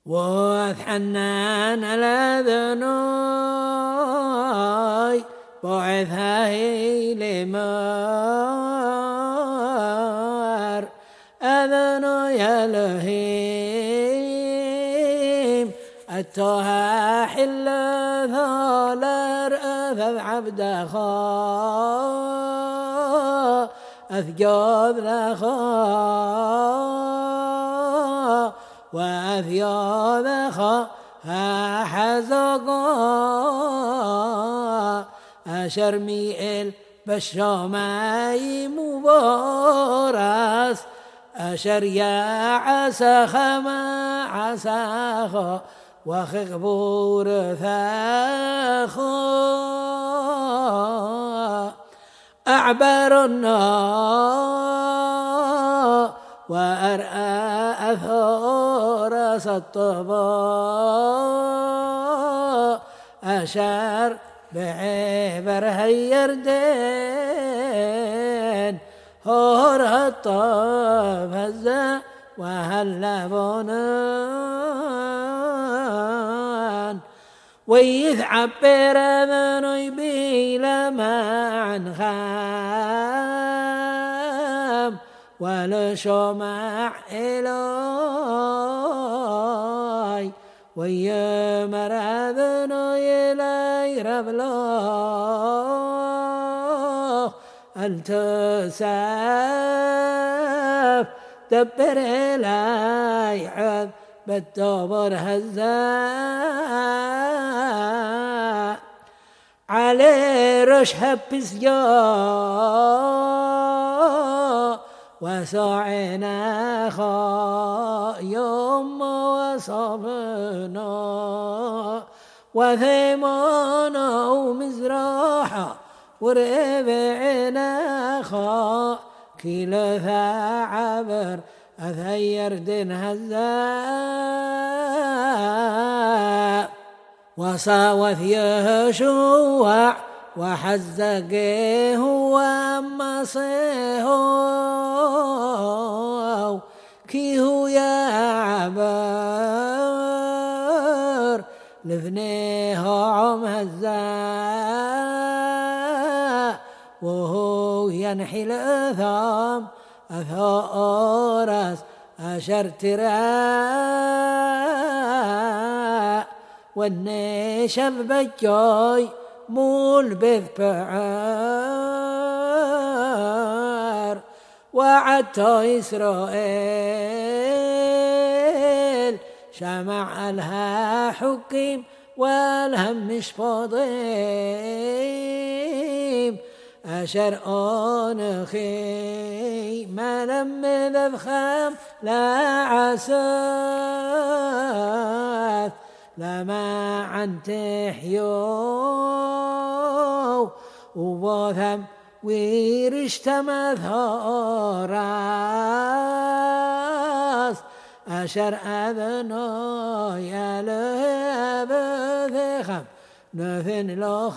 وأتحنن الأذنوي بعثها لمار أذنو يا لهيم أتوها حل ثالر أثذ عبد خا أثجوذ لخا وأثيوذ خا حزقا أشرمي البشامي مبارس أشر يا عسخ ما عسخ وخغبور ثاخو أعبر النار وأرأى أثور سطبا أشار بعبر هيردين هور الطب هزا وهلبونان ويثعبر ذنوي بلا معن خام ولشمع إلي ويمر ذنوي إلي ربلو التساف دبر إلي عذ بالدبر هزاء علي رشها بسجا وسعنا خا يوم وصبنا وثيمانا ومزراحة وربعنا خا كيلو عبر أثير دين هزاء وصاوث يهشوع وحزقه ومصيه كيه يا عبر لفنيه عم هزاء وهو ينحي الأثام أثورس أشر تراء والنشب بجاي مول بذبعار وعدت إسرائيل شمع لها حكيم والهم مش فاضيم أشر أنخي ما لم ذبخام لا عساث لما عن تحيو وبوثم ويرشت مثراس أشر أذنو يا لهب نثن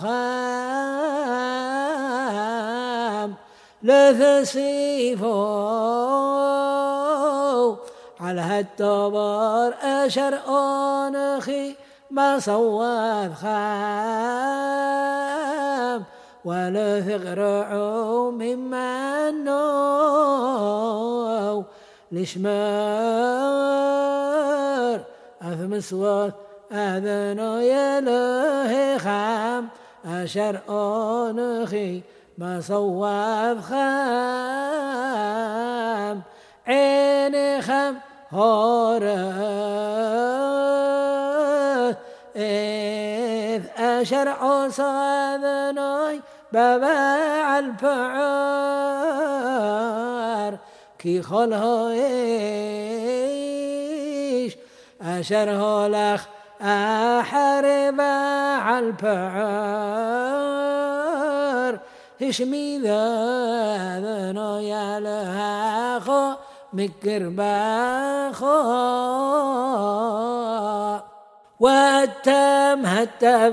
لخام لثسيفو على هالدبر أشر أنخي ما صواب خام ولا ثغرعوا مما نو لشمار أثمسوات أذنو يله خام أشر أنخي ما صواب خام عيني خام هورث إذ أشرع صاذناي بباع الفعار كي خلها إيش أشره لخ أحرب على الفعار هشمي ذا يا لها خو مكرباخو واتم حتى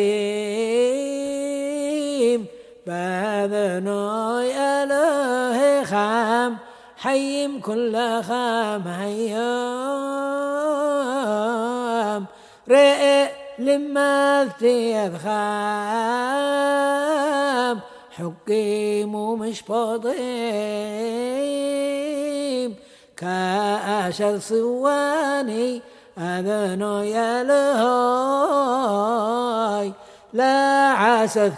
بقيم باذنوي اله خام حيم كل خام حيام رئ لما تيذخام حكيم ومشبطيم كأشر صواني أذنو يلهاي لا عسث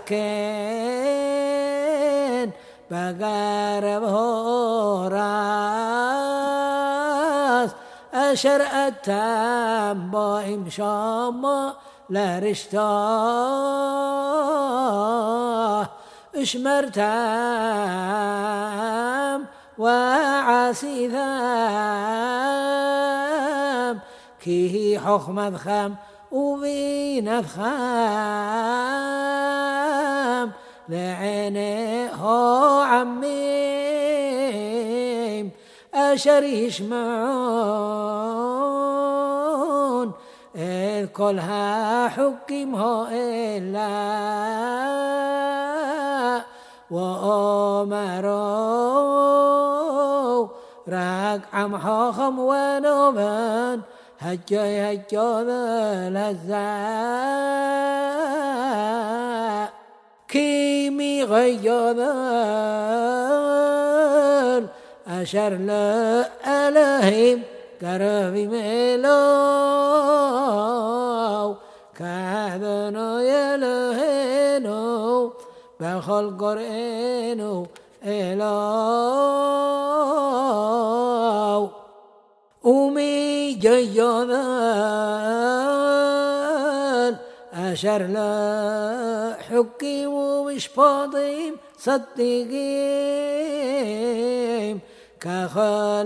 كين بقارب هوراس أشر أتام بايم شاما لا رشتاه اشمرتام وعاسي ذام كيه حخمد خام وبينت خام لعينه عميم أشر يشمعون إذ كلها حكمه إلا وأمروا راك حاخم ونوبان هجاي ذا لزا كيمي غياذان أشر لا ألهيم قربي ميلو كاذنو يلهينو بخل قرئينو إلو أمي جياذان أشر لا حكيم ومشباطيم صدقيم كخال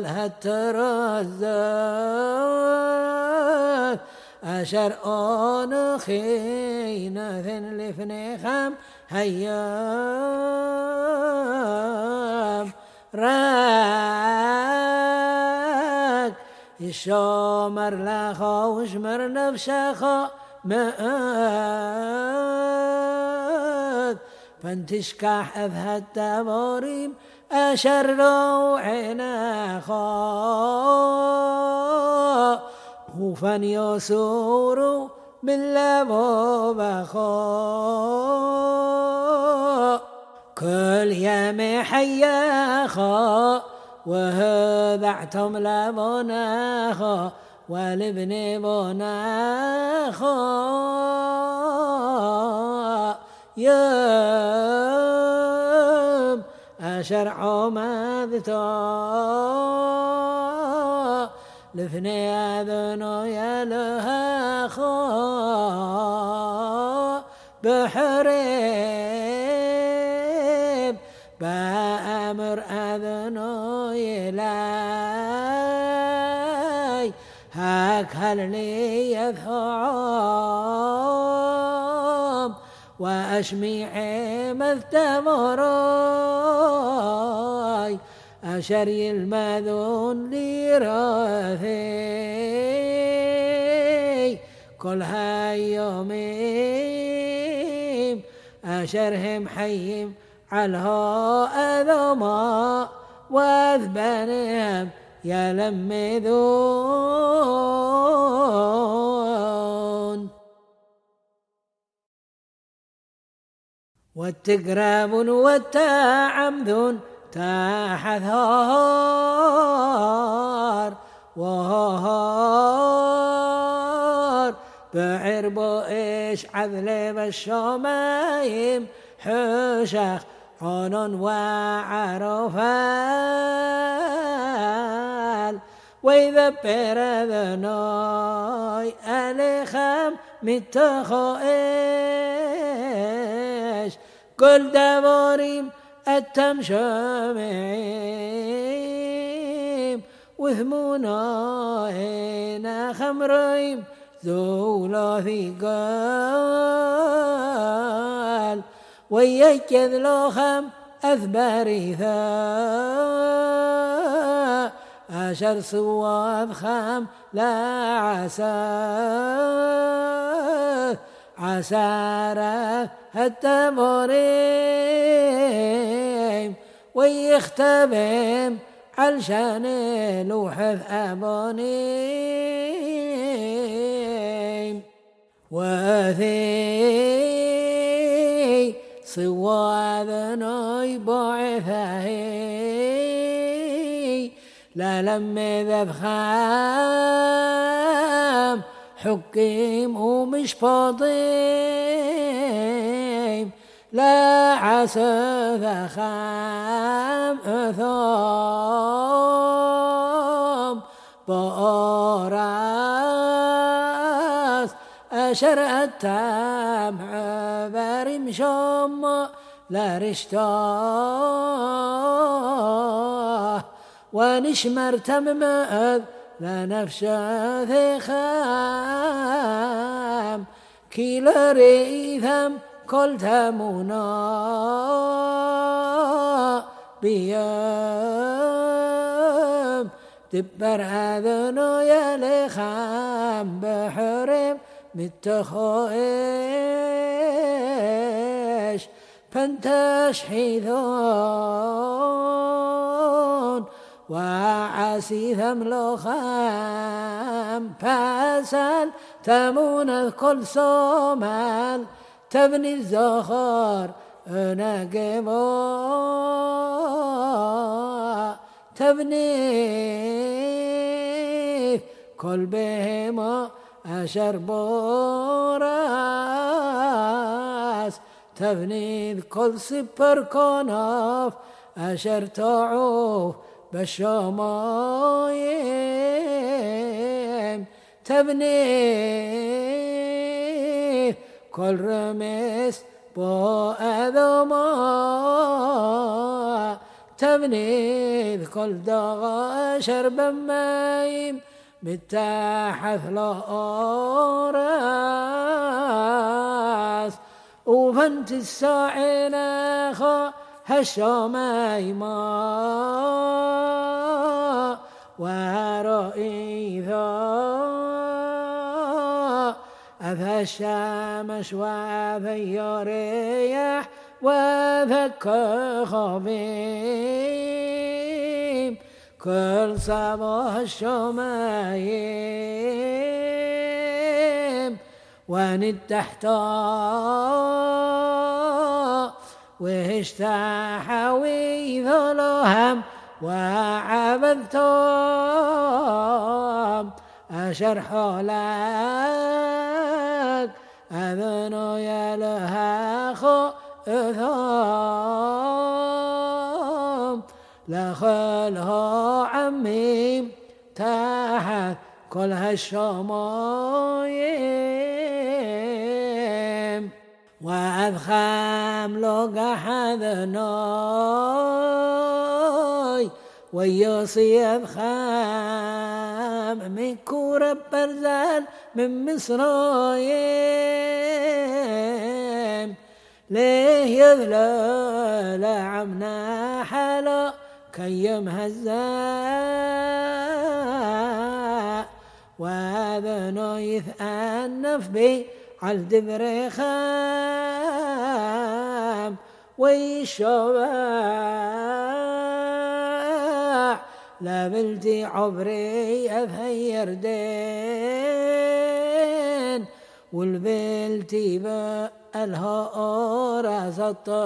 هترزات أشر أنا خينا ذن لفنخم هيام راك الشامر لخا وشمر نفشخا مآذ فانتشكح أذهى التماريم أشر روعنا خا خوفا يسور باللباب خا كل يوم حيا خا وهذا اعتم لبنا خا والابن بنا خا يوم أشر عمادتا لفني أذنو يلها خا بحريب بأمر أذنو يلاي هاك هل لي يذهب وأشميع مذتمراي أشري المذون لراثي كل هاي يومين أشرهم حيم علها أذما واذبانهم يلمذون والتقرابون والتعمذون تحثار وهار بعرب إيش عذل بالشمايم حشخ عنون وعرفال ويذبر ذنوي ألخم متخو إيش كل دباريم التمشمعيم وثمونا هنا خمريم زولا ثقال ويكذ لوخم أثباري ثا أشر صواب خام لا عساره حتى مريم ويختبم علشان لوحف أبونيم وذي صوابني بعثهي لا لما ذبخام حكيم ومش فاضيم لا عسى ذخام أثام بأراس أشر التام عبر مشام لا رشتاه ونشمر تممأذ لا نفش ثخام كيل ريثم كل تمونا بيام دبر هذنو يا لخام بحرم متخوش فانتش حيثون وعسيثم لخام فاسل تمون كل صومال تبني الزخار ناقمو تبني كل بهما أشر بوراس تبني كل سبر كناف أشر تعوف بالشمايم تبني كل رمس بو أذما تبني كل دغا شرب مايم متاحث لأراس وفنت الساعنا خا هالشمايما ورئيثا أذى الشمس وذي الرياح وذك خبيب كل صباح الشمايم ونتحتا واشتحوي ذلهم وعبدتم أشر حولك أذنو يلها خؤثم لخلها عميم تحت كل هالشمايم وأذخام لقح ذنوي ويوصي أذخام من كورب برزال من مصرايم ليه يذلل عمنا حلا كيم هزاء وذنو يثأنف بي عالدبر خام ويشبع لابلتي عبري أثير دين والبلتي بألها راس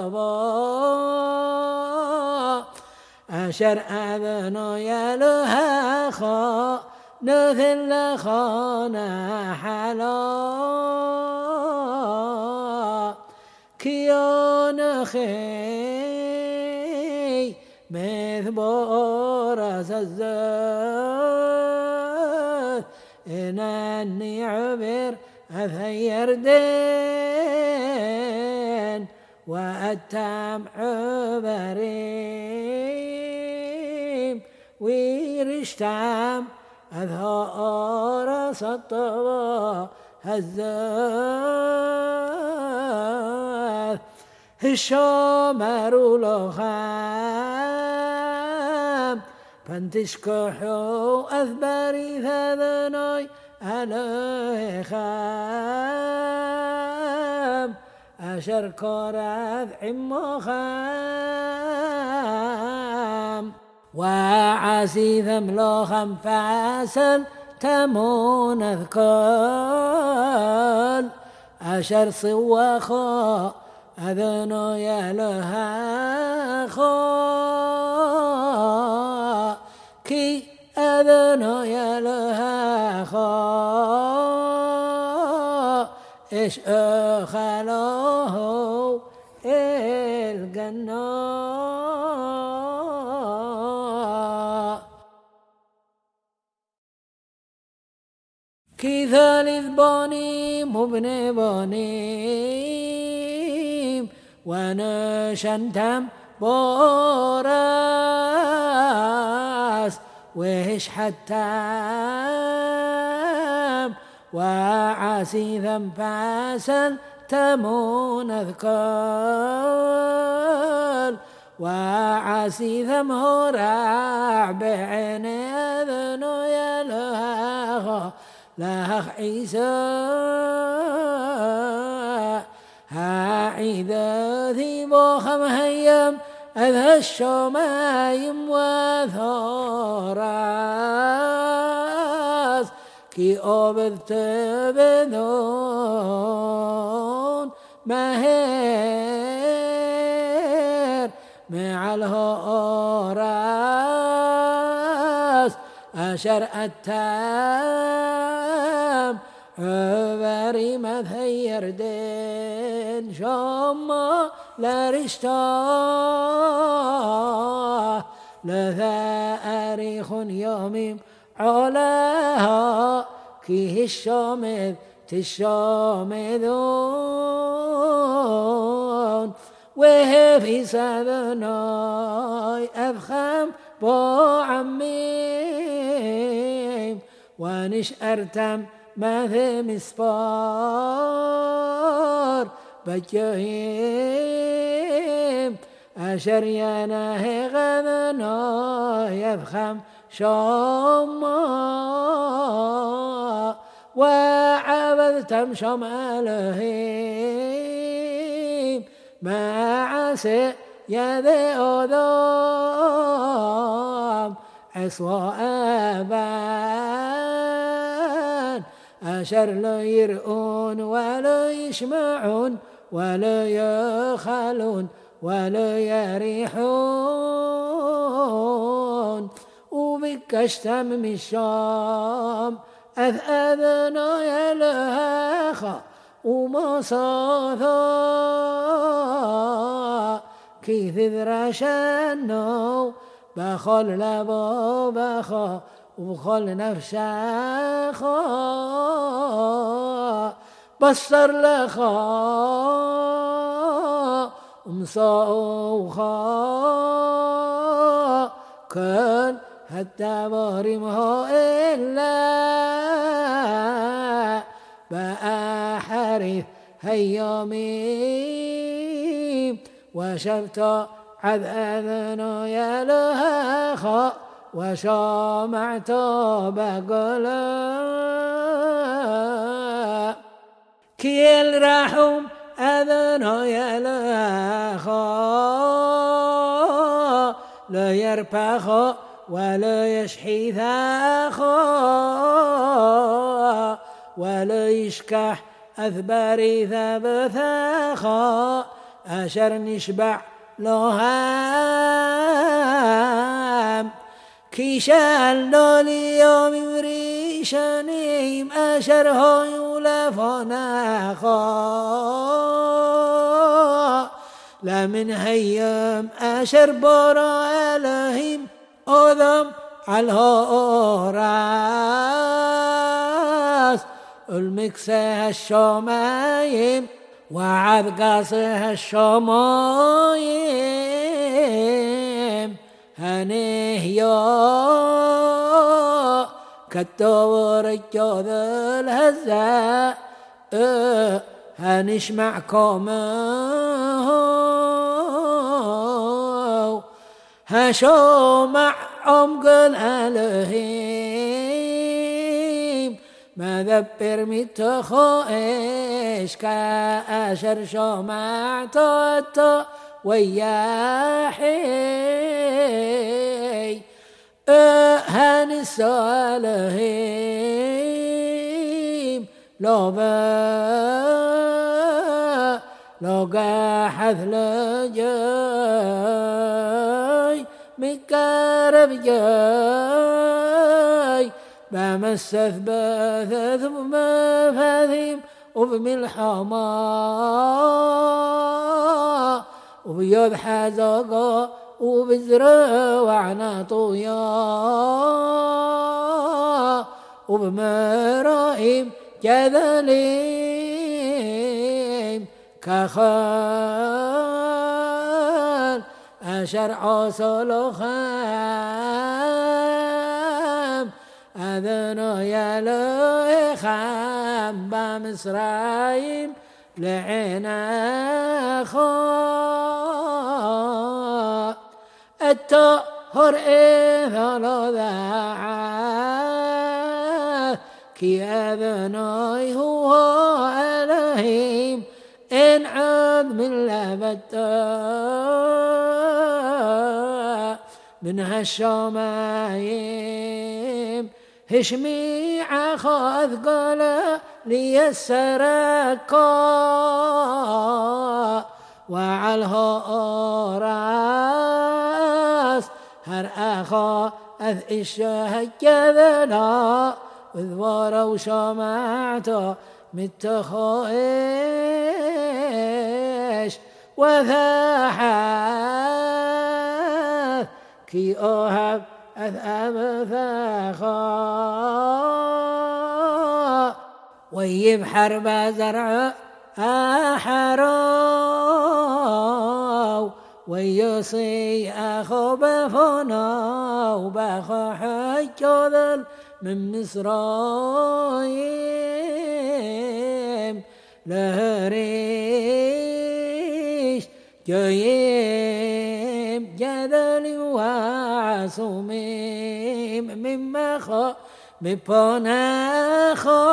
الطبا أشر أذنو يلها خا نثل خانا حلا كيان خي مثبار الزاد إنني عبر أثير دين وأتم عبريم ويرشتم أظهار سطوى هزاث الشمر لخام فانتشكحو أثبري ذنوي على خام أشر كرث عمو خام وعسي ثملو خم فاسل تمون أذكال أشر صواخو أذنو يلها خو كي أذنو يلها خو إيش أخلوه الجنة كي ثالث بانيم وابن بانيم ونشنتم بوراس وهش حتام وعسيثا فاسل تمون أذكال وعسيثا هراع بعين أذنو يلها لها عيسى هاعيذا ذي بوخم هيم أذى الشمايم وثوراس كي أبذت بذون مهير مع الهوراس أشر التام عبري مثير دين شما لرشتا لثاريخ يوم علاها كيه الشامذ تشامذون وهي سذناي أفخم بعميم ونش أرتم ماذا مسفار بجهيم أشر يناهي غذنا يفخم شما وعبدتم شمالهم ما عسى يذي أذام عصوا أبان أشر لا يرؤون ولا يشمعون ولا يخلون ولا يريحون وبك اشتم الشام أذنا يلهاخا ومصاثا كيف ذرشنو بخل لبو بخا وبخل نفشاخا بصر لخا ومصاوخا كان حتى بارمها إلا بقى حريث هيامي وشفت عذابنا يلهاخا وشامعت بقلا كي الرحم أذنا يلهاخا لا يربخا ولا يشحي ثاخا ولا يشكح أثباري ثبثاخا أشر نشبع لهام كي شال ليوم مريشانيم أشر هو يولفناخا لا من هيام أشر برا لهم أذم على الراس المكسه الشمايم وعذقاسه الشمايم هنيه يا كالدور الجوذ الهزاء هنشمعكم هشو مع عمق الهيم ما ذبر متخو إيش كأشر شو مع توتو وياحي هنسو الهيم لو لو قاحث لجاي مقارب جاي بمسث بثث بمفاثيم وبملحمة وبيض حزقا وبزروعنا طويا وبمرائم كذليم كخال أشرع سلخام أذنو يا خام بمصرايم لعنا خا الطهر إذا ذاع كي أذنوي هو ألهيم إن عاد من لبتا من هالشمايم هشمي عخاذ قال لي السركا وعلها راس هر أخا أذ إشه كذلا وذوار وشمعته متخوش وثاحث كي أوهب أذأب ثاخا ويب حرب زرع أحراو ويصي أخو بفنا وبخو حجوذل من مصرايم لهريش جايم جدل وعصوميم من مخا مبناخا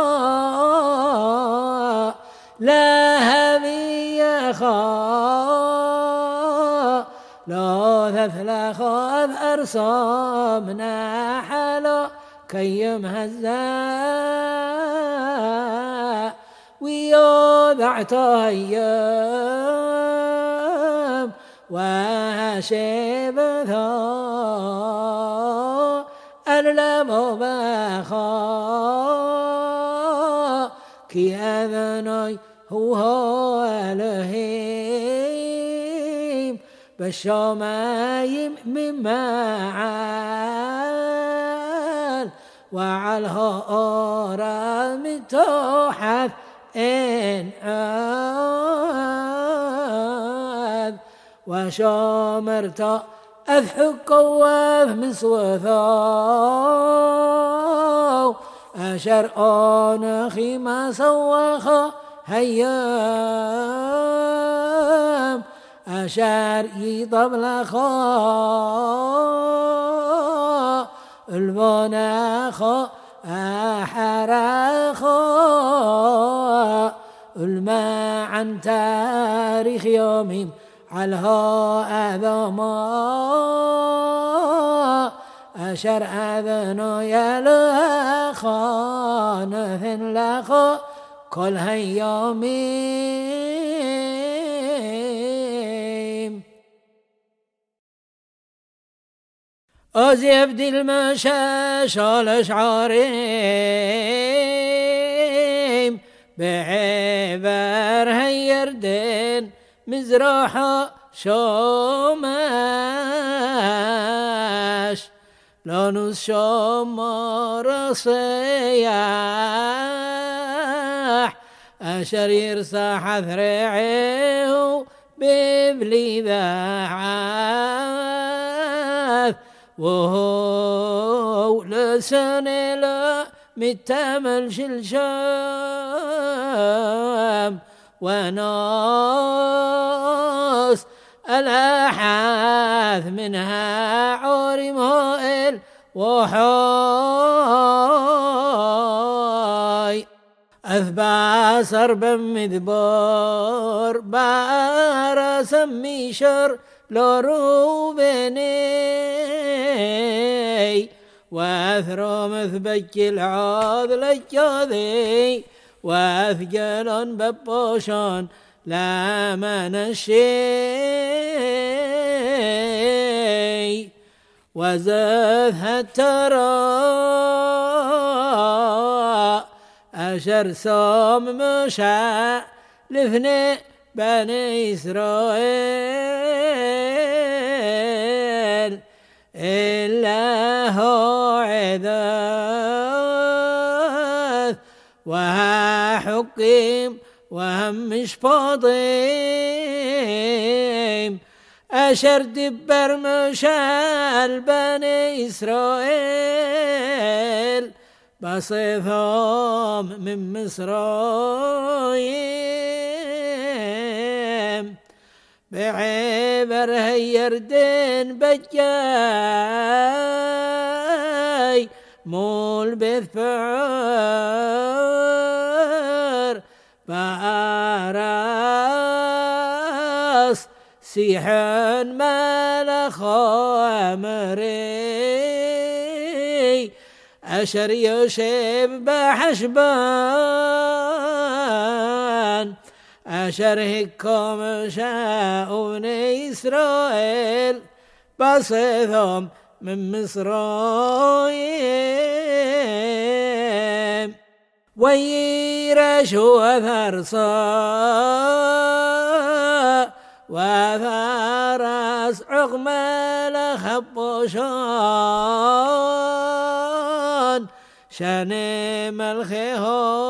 لا هذي خا لا ثلاث أرسامنا حلا كيم هزا ويوضع تايم وشبثا ألم بخا كي أذني هو الهيم بالشمايم من معال وعلها أرام توحث إن عاد وشامرت أذحك وذ من صوثاو أشر أنخي ما سوخا هيام أشار يطب لخا البناخا أحرخا الماء عن تاريخ يومهم علها أذما أشر أذنو يلخا نثن لخا كل هيومين أزيب دي المشاش الأشعارين بعبر هيردين مزرحة شوماش لانوس شومار صياح أشرير صاح ذرعيه ببلي ذاعاث وهو لسان لا متامل شلشام وناس الأحاث منها عورم هائل وحاي أثبى صربا مذبار بار سمي شر لروبني وأثرى مثبك العاذ لجاذي وأثقل ببوشان لا من الشيء وزادها ترى أشر صوم مشاء لثني بني إسرائيل إلا هو عذاث وها حكيم وهم مش فاضيم أشر دبر مشال بني إسرائيل بصيثهم من مصرايم بعبر هيردين بجاي مول بثفعر بأراس سيحن ملخ أمري أشر يشب بحشبان أشر هكم شاؤون إسرائيل بصيثهم من مصرايم ويرشوا ثرصا وفرس عقم لخبوشان شاني ملخه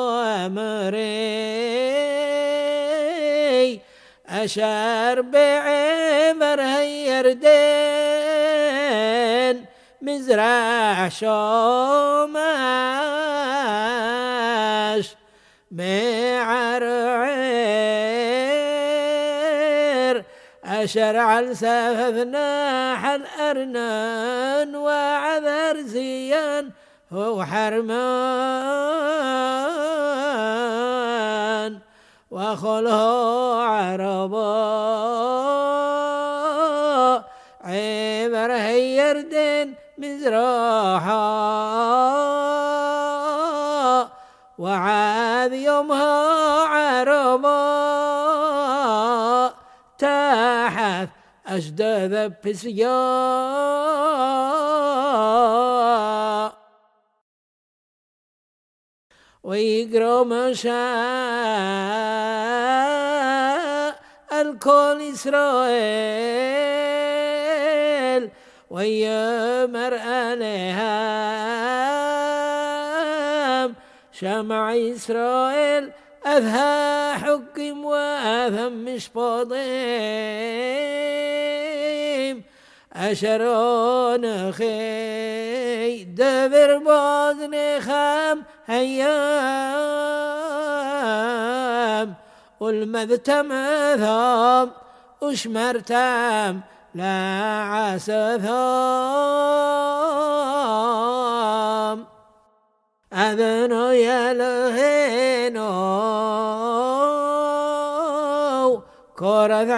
أمري أشار بعمر هيردين مزرع شوماش معرعير أشرع السففنا حل أرنان وعذر زيان هو حرمان وخله عربا عبر هيردين مزراحا وعاذ يومها عربا تحت أشداذ بسيا ويقرأ مشاء الكل إسرائيل ويمر عليها شمع إسرائيل أذها حكم وأذهم مش فاضيم أشرون خي دبر بوزن خام هيام والمذتم ثام وشمرتم لا عسثام أذنو يلهينو كورث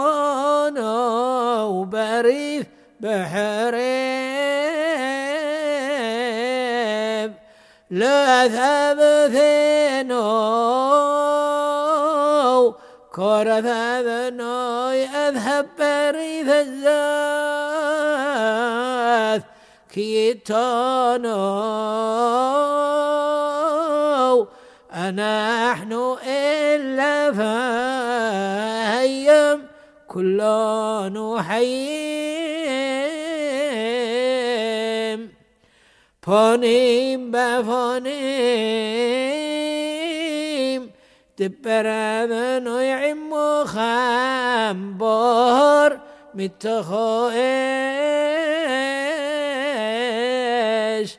عمونو بريث بحريب لا ثبثينو كورث أذنو يذهب بريث الزاث كيتانو نحن إلا فهيم كلنا حيم فانيم بفانيم تبرمن ويعم خامبار متخائش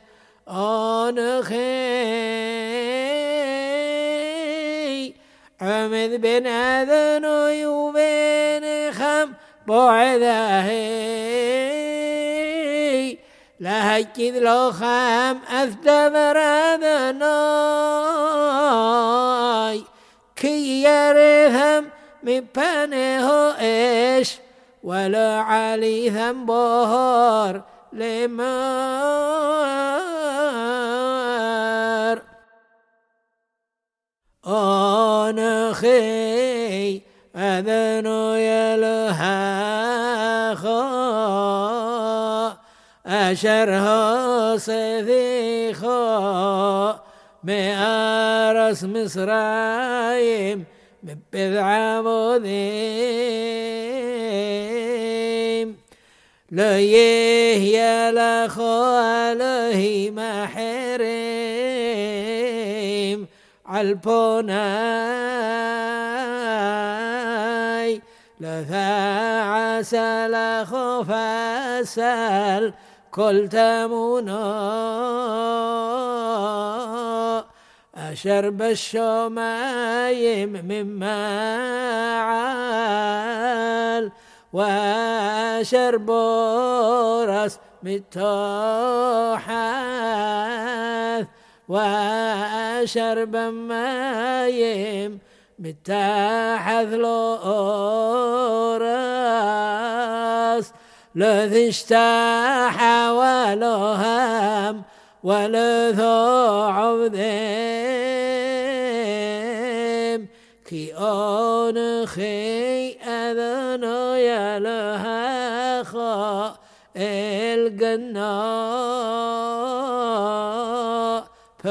آنخي عمد بن أذن ويوبين خم بعذاهي لهجد لو خام أثدبر أذناي كي يرثم من بانه إيش ولا علي ذنبهر لمار أنخي أذنو يلها خو أشره صيفي خو مأرس مصرايم ببضع مذيم ليه لخو له محرم عالبوناي لثاعس لخو فاسل كل تمونا أشرب الشمايم مما عال وأشرب رأس متوحث وأشرب مايم متاحث لورس لذي اشتاح ولهم ولذو عبدهم كي أنخي أذنو يلها خا القناء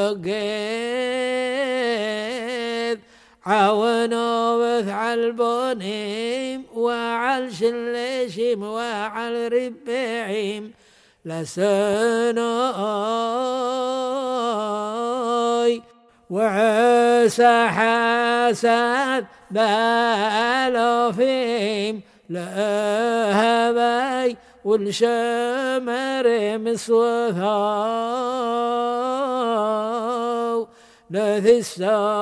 فقيد عاونوا بثع البونيم وعل شلشم وعل ربعيم لسنوي وعسى حسد بالوفيم لهبي والشمر مسوثاو لثستو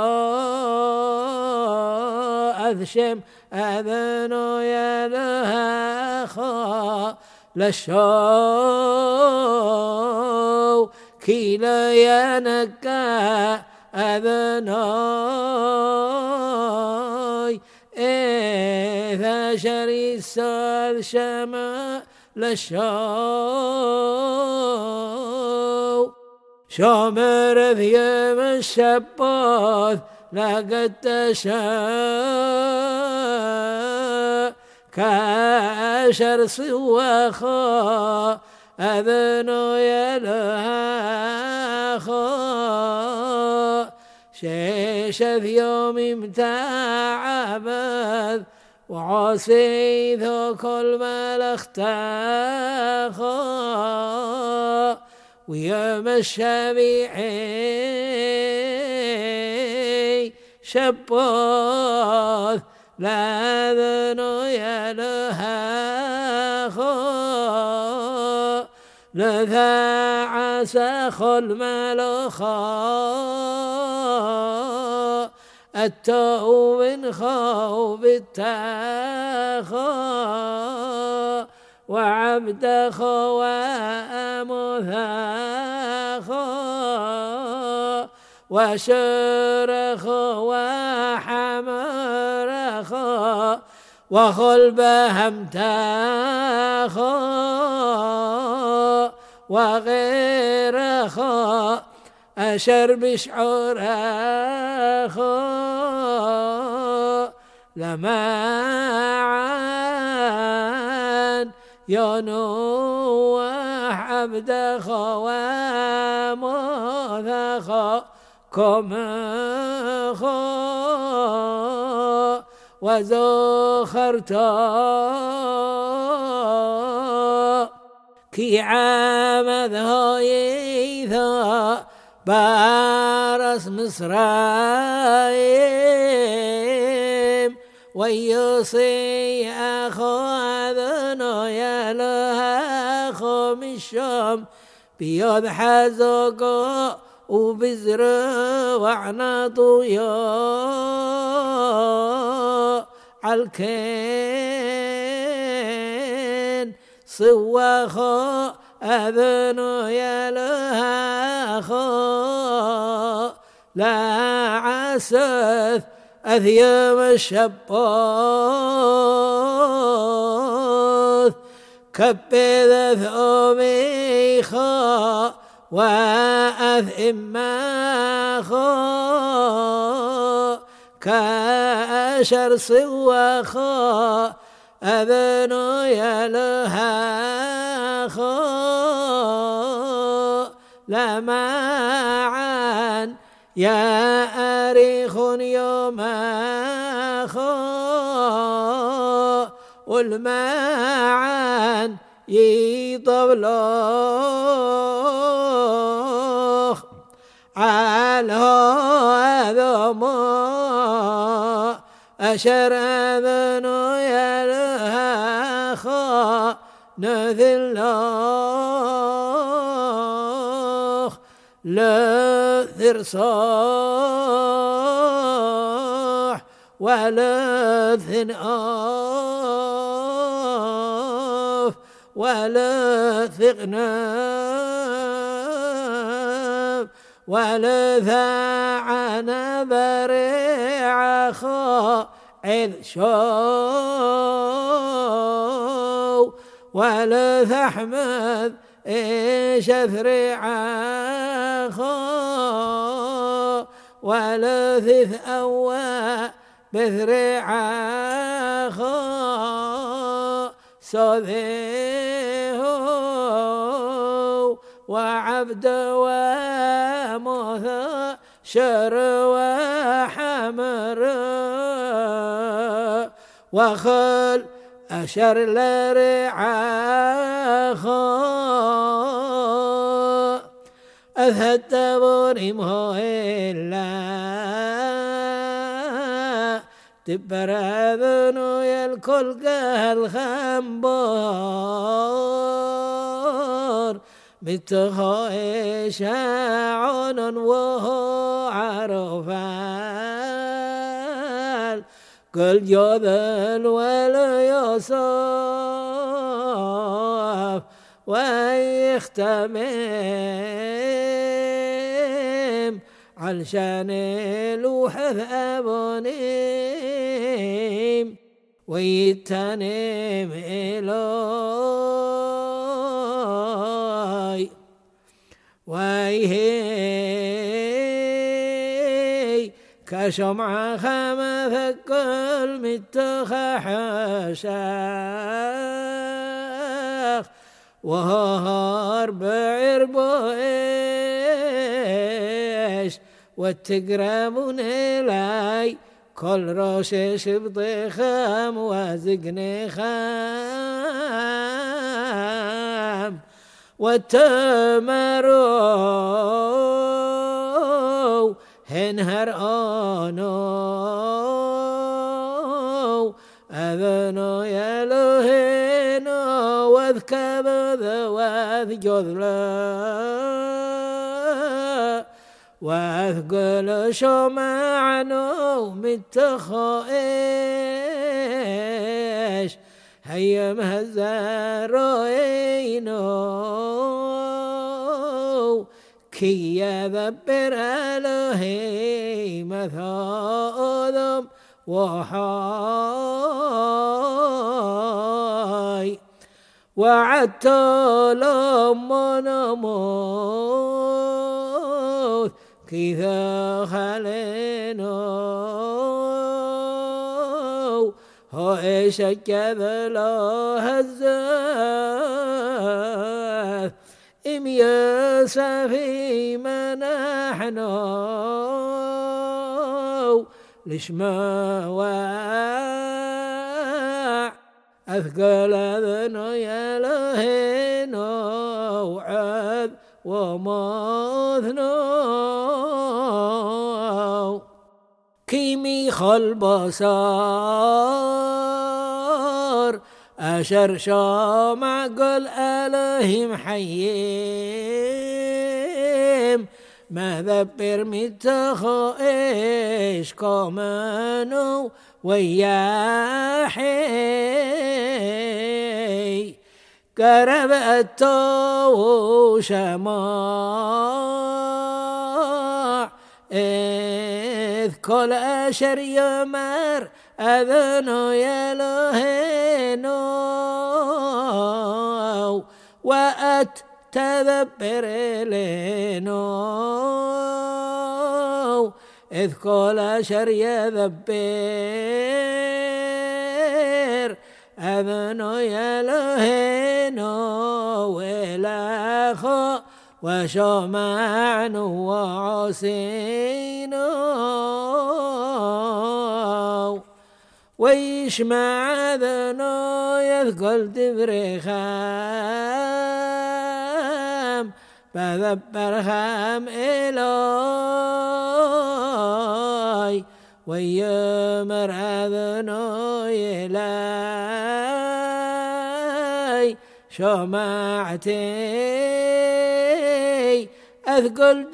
أذشم أذنو يلها خا لشو كيلا ينكا أذنوي إذا شريس الشماء لشو شمر ثياب الشباث لقد تشاء كاشر سواخا أذنو يلها خا شيش في يوم متعبد وعصيث كل ما لاختاخا ويوم الشبيعي شباث لا ذنو يلها خا لذا عسى خل ملخا التوب خوف التاخا وعبد خوام ثاخا وشرخ وحمرخ وخلب همتاخ وغيرخ أشر بشعورخ لمعان ينوح عبد خوامثخ كمخ وزخرت كي عامد هايثا بارس مصرايم ويصي أخذنا يلها خمشم بيض حزقا وبزر وعناطو يا عالكين صواخا أذنو يلها خا لا عسث أثيام الشباث كبذ ثومي خا وأث إما خا أشر سوى خا أذنو يلها خا لمعان يا أريخ يوم خا والمعان يطبلوخ على هذا ما أشر أذنو يلها خا نذلوخ لا ثرصاح ولا ثنآف ولا ثغناف ولا ذاعن بريع خائذ شو ولا ثحمد إيش ذريع خا ولا ثث أوى بذريع خا صذيه وعبد ومثى شر وحمر وخل أشر لرعاخا أذهت برمه إلا تبرذنو يالكل قال خنبار متخايش عون وهو عرفان كل جذل ولا يصاف ويختمم علشان لوحة أبونيم ويتنم إلي ويهي كشمع خمث كل متخحشاخ وهار بعربو إيش والتقربون إلي كل رشش بضخام وزقني خام والتمرو هنهر آنو أذنو يلهنو واذكب ذواذ جذلا واثقل شمعنو متخائش هيا مهزارينو كي يذبر ألهي مثاذم وحاي وعدت لما نموت كذا خلينو هو إيش كذا هزاث إم يسافي ما نحن ليش ما واع أثقل أذنو يلهنو وعذ وماثنو كيمي خالبصار أشر شامع قل ألهيم حييم ما ذبر متخائش كمانو وياحي قرب التو شماع إذ كل أشر يمر أذنو يلهنو وأت تذبر لينو إذ كل شري ذبير أذنو يلهنو ولاخو وشمعن وعسينو ويشمع ذنو يذكل تبرخام فذبرخام إلي ويمر أذنو إلي شمعتي أثقل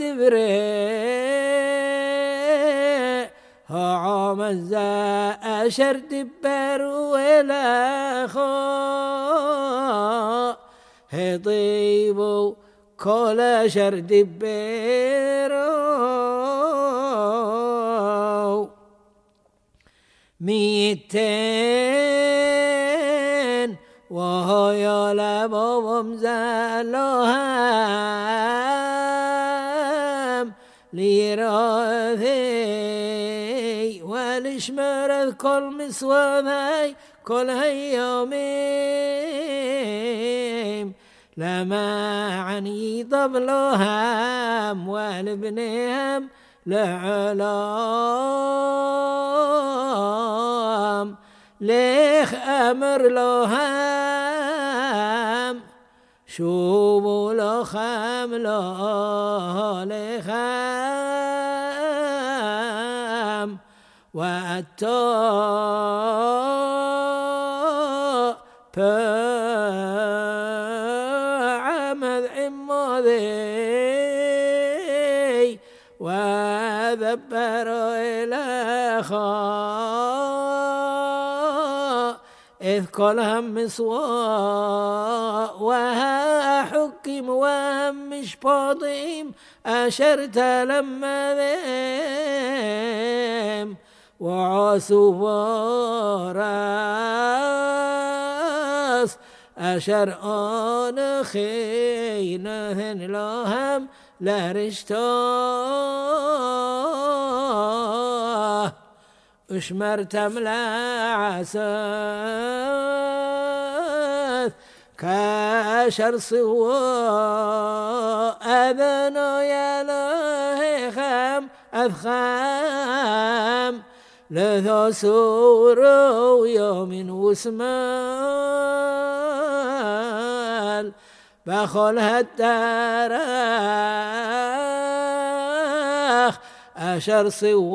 دبري هعوم أشر دبر ولا خو هطيبو كل أشر دبرو ميتين وهو يلبهم زالوهم ليراثي والشمرذ كل مسوذي كل هيوميم لما عني ضبلهم والبنهم لعلام ليخ أمر لهم شوبوا لخم له لخم وأتو عمد عمودي وذبر إلى إذ كلهم مسواء وها حكم وهم مش فاضيم أشرت لما ذيم وعصوا راس أشر أنا خينهن لهم لا رشتاه اشمرت ملا عساث كاشر سوا أذنو يا خام أفخام لذو سور يوم وسمال بخل هالتاريخ أشر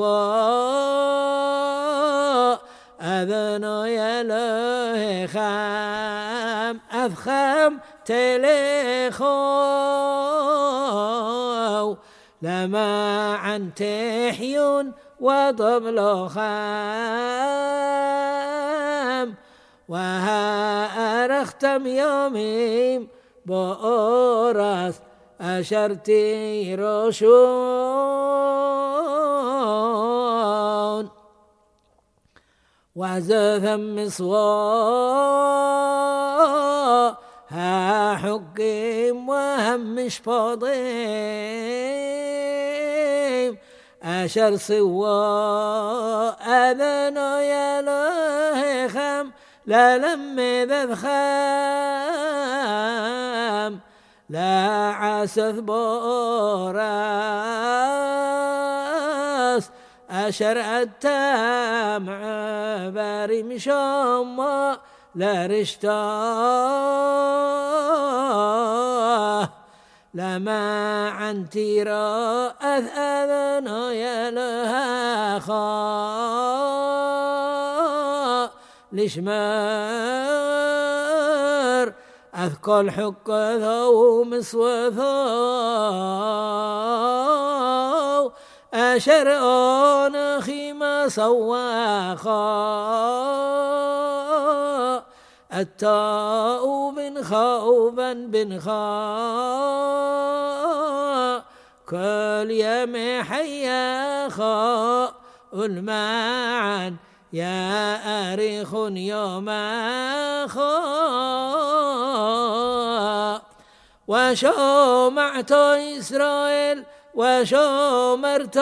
سوا أذنو يا خام أفخام تليخو لما عن تحيون وضبل خام وها أرختم يومي بأورس أشرتي رشون وزثم مصوى ها حكيم وهم مش فاضيم أشر سوا أذنو يا لهخم لا لم ذخام لا عسث بوراس أشر التامع باري مشوما لا رشتاه لما عن تيراث أذنو يا لها خاء لشمار أثقل حق ذو مسوثو أشر أنخي ما سواخا التاء بن خوبا بن خاء كل يم حيا خاء المعن يا أريخ يوم خاء وشومعت إسرائيل وشومرت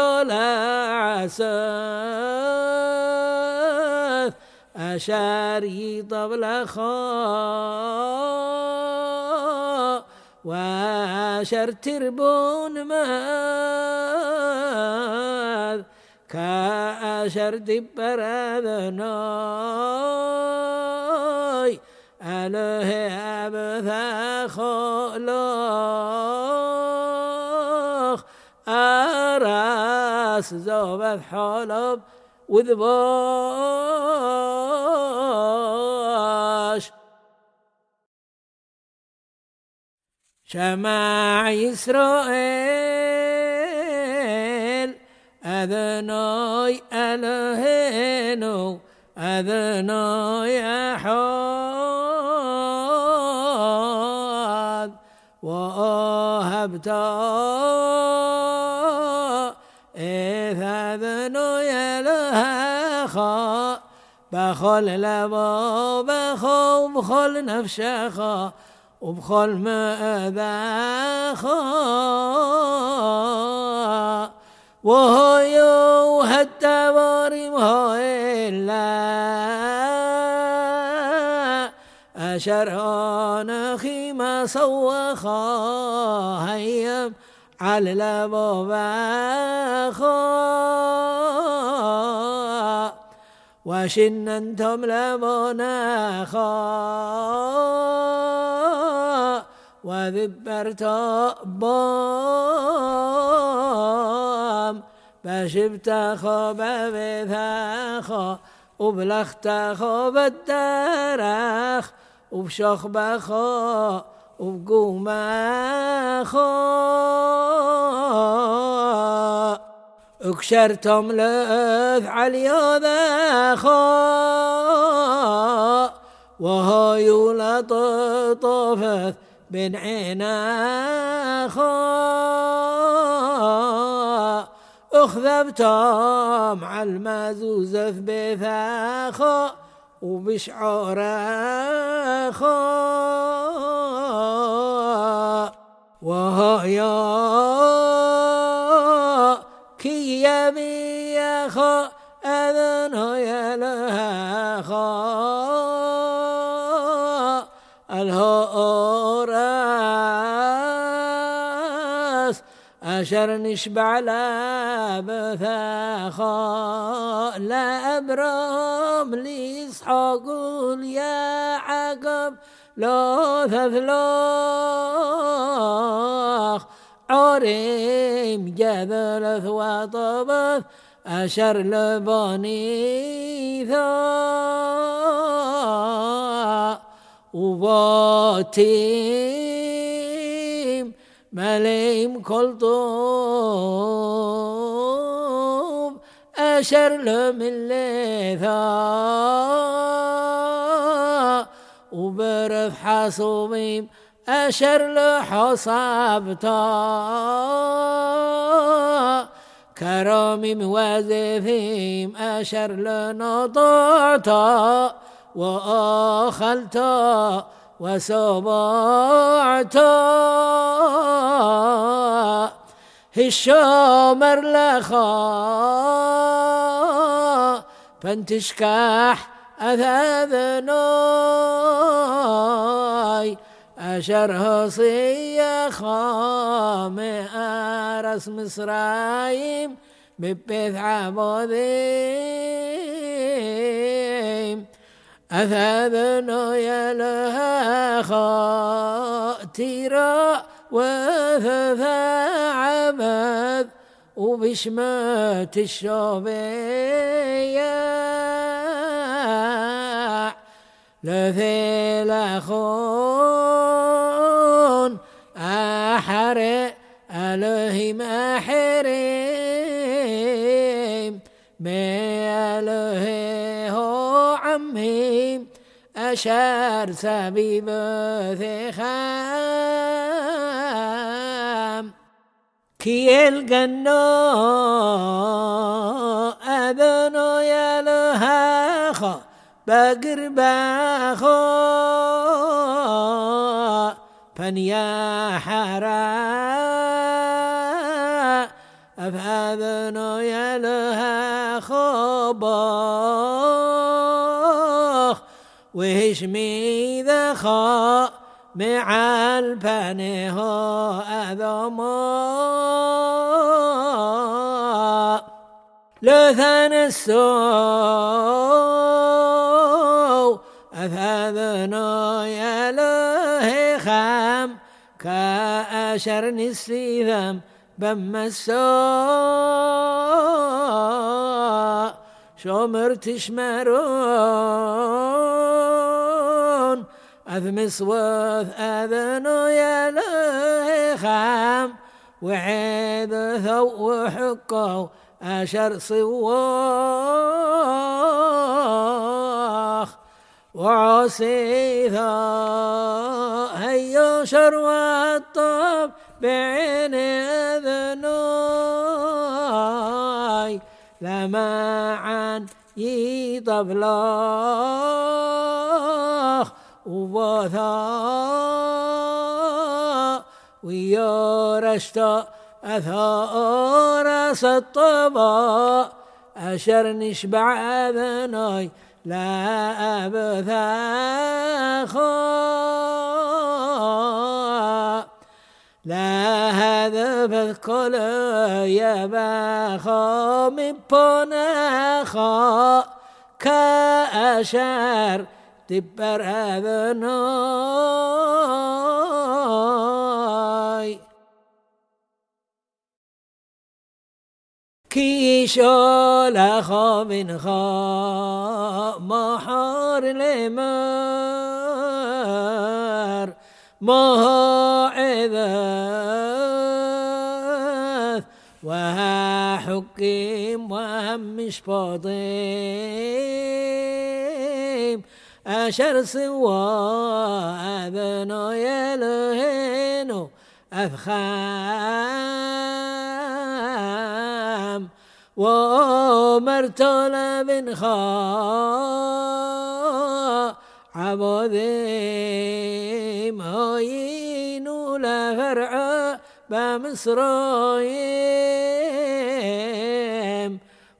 العساث أشاري طبل خا واشر تربون ماذ كأشر دبر ذناي أله أبثى خلق أراس زوبث حلب وذباش شمع إسرائيل أذناي ألهينو أذناي أحد وأهبت إذ أذناي لهخا بخل لبا بخو بخل نفشخا وبخل ماذا خا وهو هالتبارم هاي إلا أشران خيمة سوخا هيم على لبابخا وشننتم لبناخا وذبرت بام بشبت خب بثاخا وبلخت خب الدرخ وبشخ بخا وبقوماخا اكشرتم لأذ علي ذاخا وهايو لطفث بن عيناخا اخذبتم على المازوزة بثاخا وبشعراخا وهايا كي يبيخا أذن يلهاخا الهوراس أشر نشبع لابثاخا لا أبرم ليسحق يا عقب لا تثلاخ عريم جذلث وطبث أشر لبنيثا وباتيم مليم كل طوب أشر لمليثا وبرث حصوميم أشر لحصابتا كرامي موازثيم أشر لنطعتا وآخلتا وسبعتا الشامر لخا فانتشكح أذناي أشره صيخا مأرس مصرايم ببث عبوديم أثاذنا يلها خاترا وثثا عبد وبشمات الشبيع لثيل خون أحرق ألهم أحريم بأله عمهم أشار سبيب ثخام كي الجنة أذنو يلها خا بقربا خا فنيا حرا أفاذنو يلها خباخ وهشمي ذخا مع البنه أذما لثن السو أفاذنو يله خام كأشر نسيذم بمسا شمر تشمرون أذمس وث أذنو يله خام وعيد ثو حقو أشر صواخ وعصيثا هيو شروى الطب بعين أذناي لما عن يطبلاخ وبثا ويورشتا أثار سطبا أشر نشبع أذناي لا أبثاخا لا هذا بذكل يباخا من بناخا كأشر تبر أذناي كيشو لخا من خا محار لمر موعظة وها حكيم وهمش باطيم أشر سوا أذنو يلهنو أفخام ومرتل بن خا عبوديم هاينو لفرع بمصرايم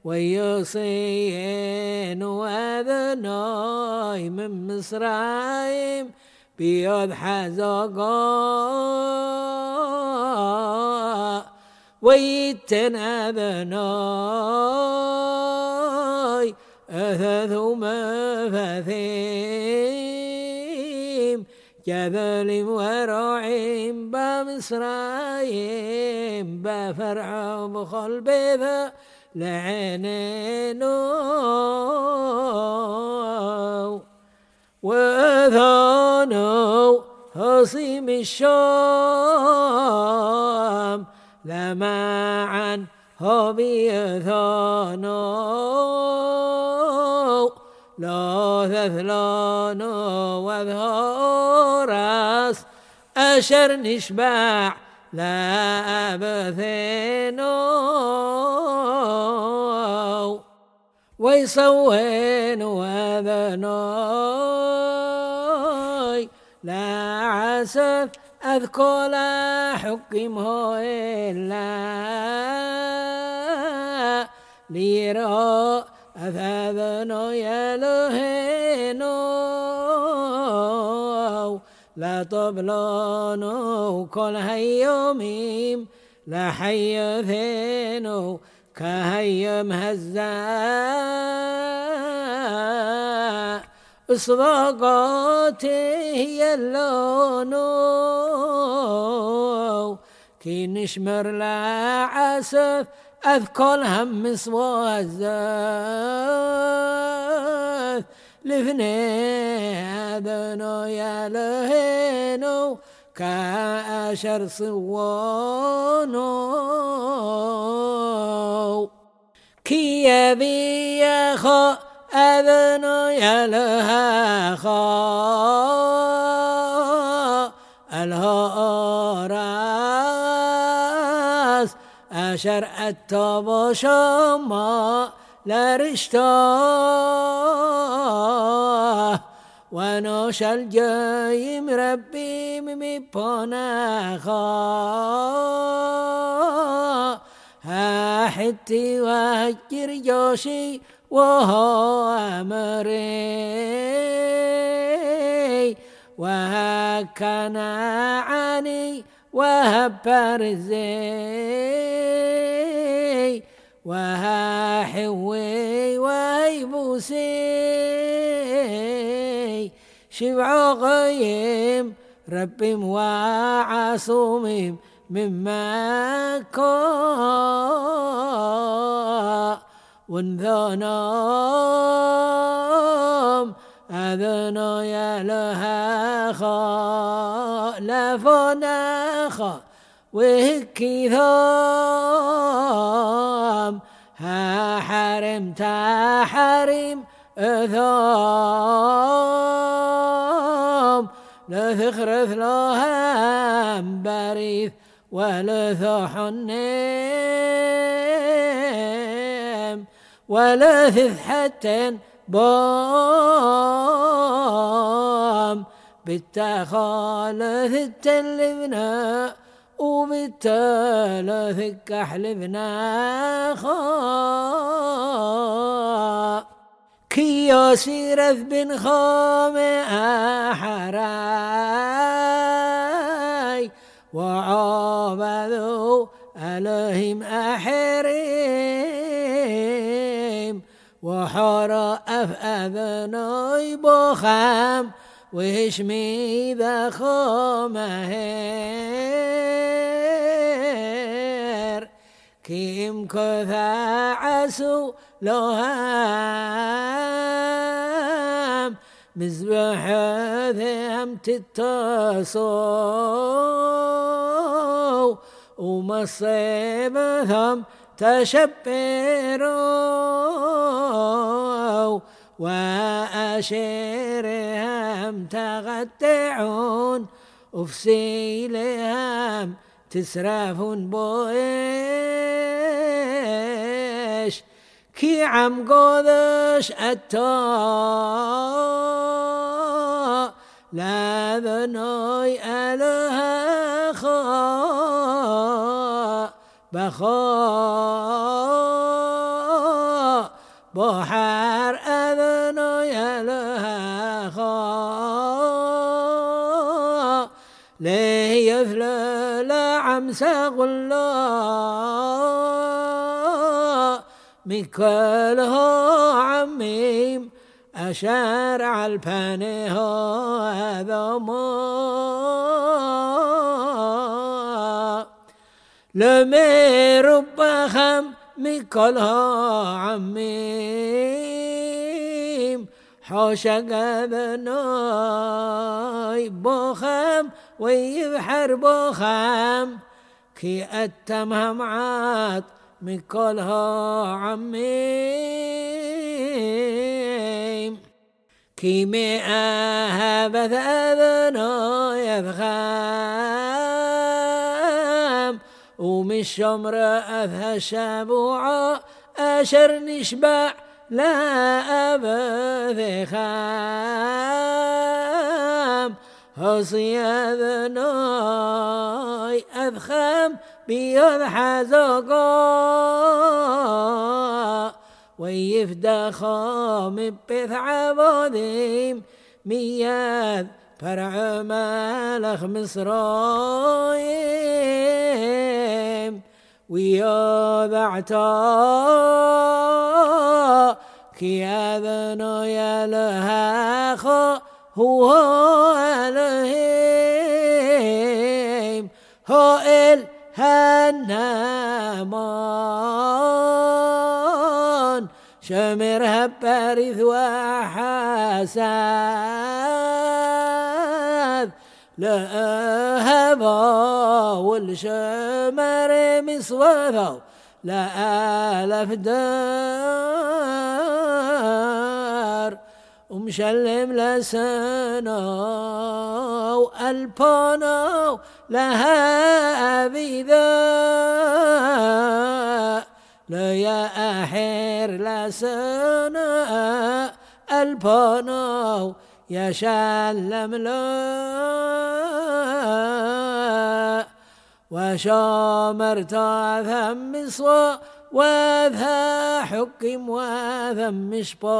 ويصين وأذناي من مصرايم بيض حزقا ويتن أذناي أثث مفاثيم كذل وراعيم بمصرايم بفرع بخلب ذا لعنينو وأذانو هصيم الشام لما عن هبي ثانو لا ثثلانو وذهرس أشر نشبع لا أبثينو ويصوين وذناي لا عسف أذكر حكمه إلا ليرى أذنو يلهنو لا طبلانو كل هيوميم لا حيثينو كهي مهزا إصباقاته يلونو كي نشمر لا عسف أذكر هم صوازات لفني أذنو يلهنو كأشر صوانو كي يبي يخا أذنو يلها خا الهراس أشر التوب شما لرشتاه ونوش الجايم ربي مبنا خا ها حتي وهجر جوشي وهو أمري وها كان عني وهبرزي وها حوي ويبوسي شبع قيم رب وعصوم مما كان وانذنم أذن يا لها خالفنا وهكي ثام ها حرم تحرم ثام لا ثخرث لها بريث ولا ثحنم ولا ثثحة بام بالتخالث التلبنا وبالتالث كحلبنا خا كي يسيرث بن خامئ حراي وعابدوا ألهم أحريم وحر أفأذني بخام وهشمي ذا خمهر كيم كثا عسو لهم مزبح ذم تتصو ومصيبهم تشبروا وأشيرهم تغتعون وفسيلهم تسرافون بويش كي عم قودش أتا لا ذنوي ألها خا بخا بحر أذنوي ألها خا ليه يثلل عمسق الله مكلها عميم أشارع الفانه هذا ما لمي رب خم مكلها عميم حوشق ذنوي بخم ويبحر بخم كي أتمهم عاد مكلها عميم كي مئة بث أذنو يفخم ومش شمر أفها الشبوع أشر نشبع لا أبث خام هصي أذنوي أذخم بيض حزقا ويفدى خام بث عبوديم مياد فرع مالخ مصرايم ويوضع عطا كي أذنو يا لها خو هو الهيم هو الهنمان شمرها بارث وحساد لأهبا والشمر مصوثو لا آلف دار ومشلم لسنو البونو لها بذا لا يا أحير لسنا البونو يشلم لا وشامرت ثم صا وذا حكم وذم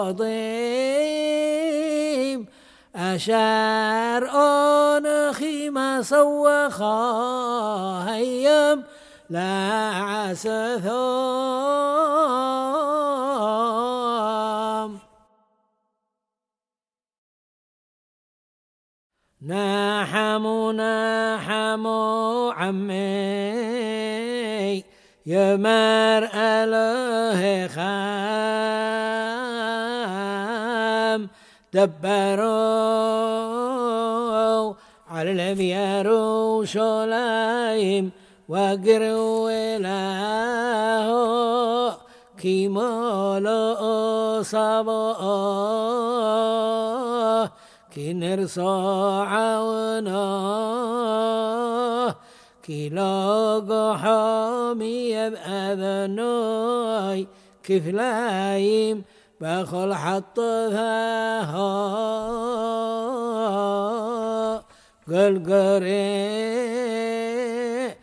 شباضيم أشار أنخي ما سوى خايم لا عسثام نحموا عمي يمر أله خام دبروا على الأبيار شلايم وقروا إله كمال صبا كي نرصع عونا كي لاقى حامي بأذناي كيف لايم بخل حطها قلقري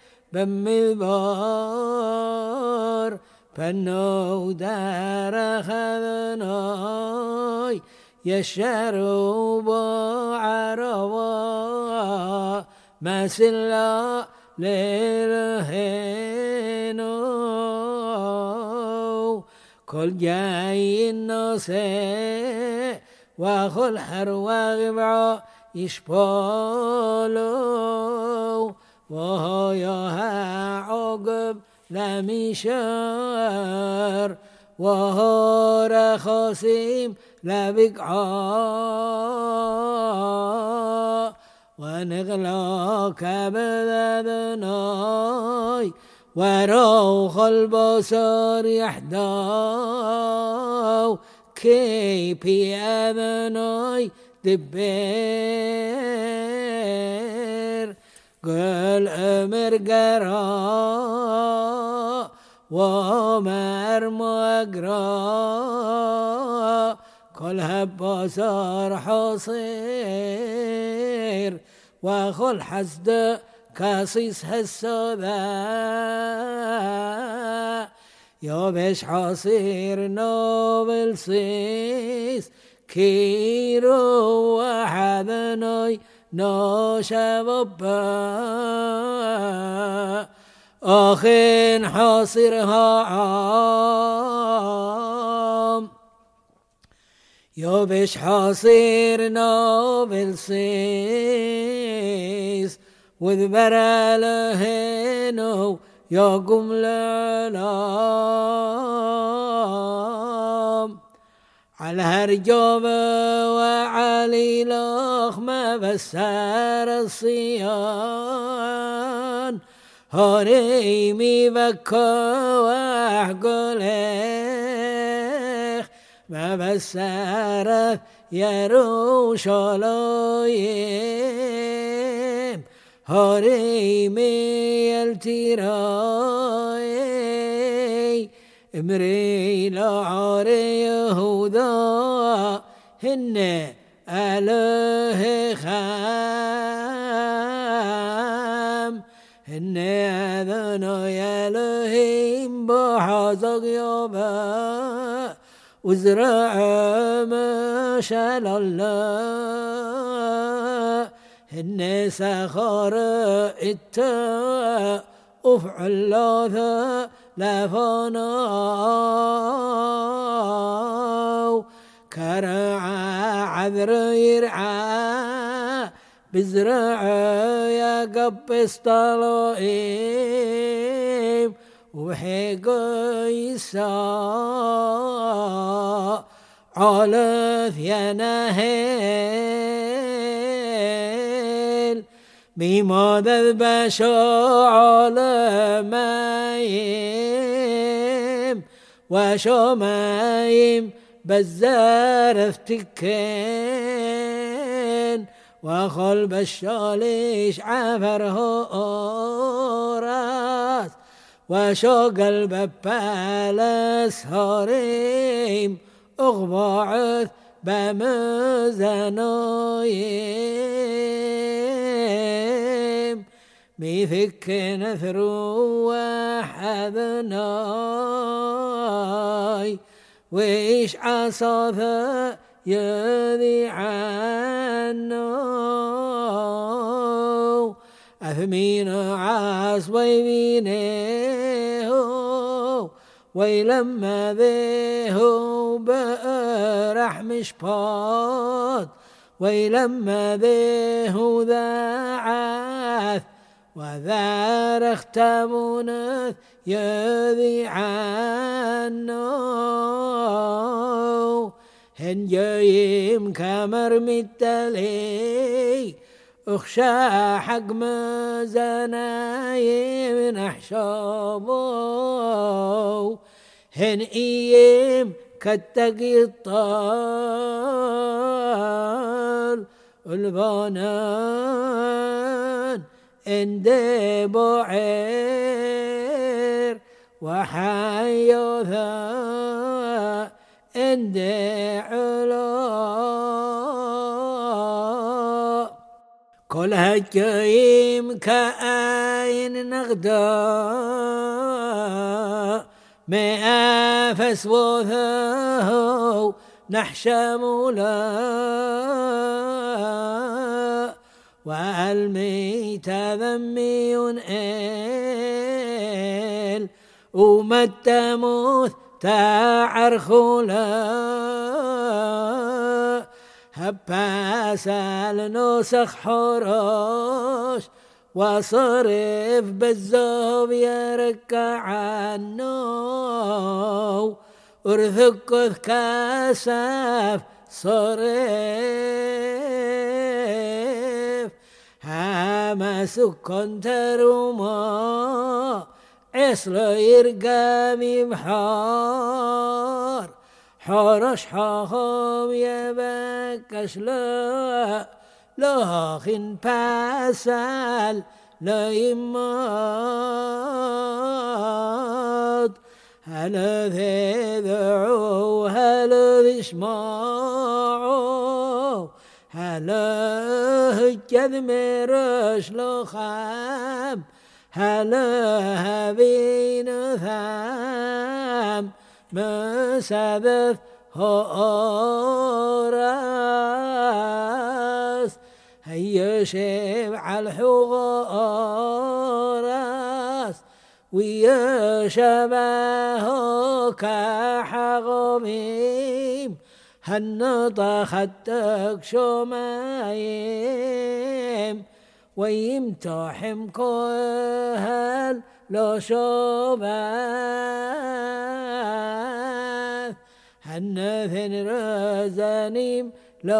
بمذبار فنو دار خذناي يشرب عروا ما سلا للهينو كل جاي النصي وخل حروا غبعا يشبالو وهايها عقب لمشار وهو رخصيم لبقعا ونغلاك بذناي وروخ البصر يحداو كيبي أذناي دبير قل أمر قرا ومر مقرا كل هبصر حصير وخل حسد كاسيس هالسودا يوبش حصير نوبل سيس كيرو وحدناي نوشبابا آخين حاصرها عام يوبش حاصر نوبل سيس وذبر لهنو يقوم للام على هرجوب وعلي لخمة بسار الصيان هريمي بكا وحقليخ ما بسارت يروشلايم هريمي التراي امري لعاري يهودا هن أله خام هن أذنا يلهم بحزق يابا وزرع ما شال الله هن سخر التا أفعل ذا لفنا كرع عذر يرعى بزرع يا قبس طلائم وحيق يسا على ثيانهيل بماذا البشا على مايم وشمايم بزار افتكين وخل بشاليش عفره راس وشو قلب بالاس هريم اغبعت بمزنايم ميثك نثرو وحذناي وإيش عصاثا يذي عنو أثمين عاص ويبينه ويلما ذيهو بأرح مشباط ويلما ذيهو ذاعث وذار اختمونث يذي عنو هن جايم كمر متلي اخشى حق مزنايم نحشابو هن ايم كتقي الطال البانان اندي بعير وحيوثا اندي علا كل هجيم كاين نغدا ما فسوثه نحشم لا والميت ذمي إل ومتموث تعرخلا هباس النسخ حروش وصرف بالزوب يركع عنو ارثقذ كاسف صرف هما سكن تروما عصر يرقامي بحار حرش حاهم يبكش لا لخن باسال لا يمات هلا ذي ذعو هلا ذي شماعو هلا هجذ مرش لخام هلا هبين ثام مسادث هوراس هيا شبع الحغراس ويا شبه كحغميم هنطا خدك شمايم ويمتحم كهل لو شباث هنثن رزانيم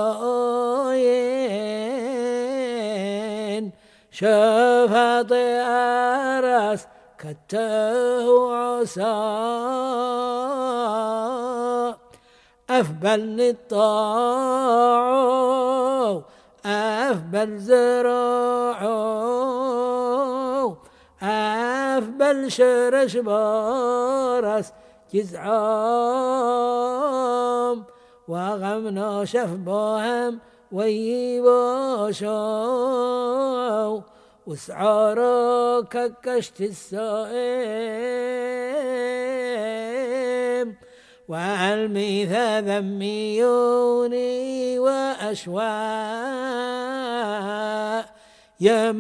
لأين شفاط أرس كته عصا أفبل الطاعو أفبل زراعو أفبل شرش بارس جزعام وغمنا شف باهم ويباشاو وسعارا ككشت السائم والميثا ذميوني وأشواء يا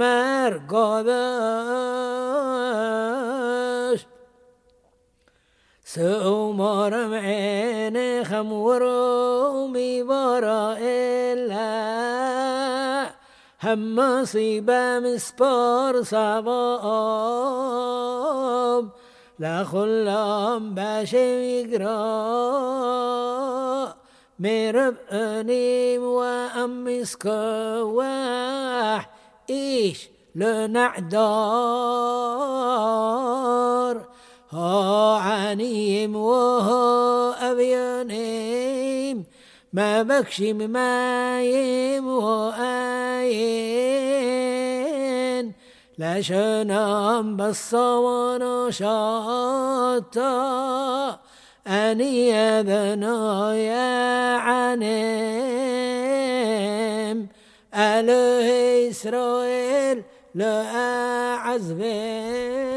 مرقذاش سأمر معيني خمورومي برا إلا هم مصيبة مسبار صبام لا خلام باشي يقرأ مرب أنيم وأمس كواح إيش لنعدار ها عنيم وها أبيانيم ما بكشم مايم وآين لا شنام بالصوان شاطا أني أذنا يا عنيم أله إسرائيل لا عزب